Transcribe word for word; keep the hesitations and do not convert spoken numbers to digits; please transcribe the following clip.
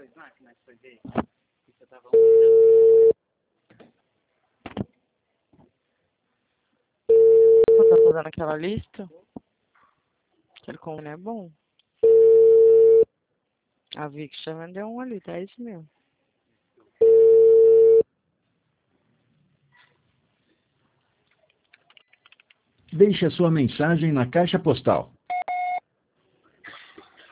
Eu tá fazendo aquela lista. Aquele como é bom. A Vicky já vendeu um ali, tá? É isso mesmo. Deixe a sua mensagem na caixa postal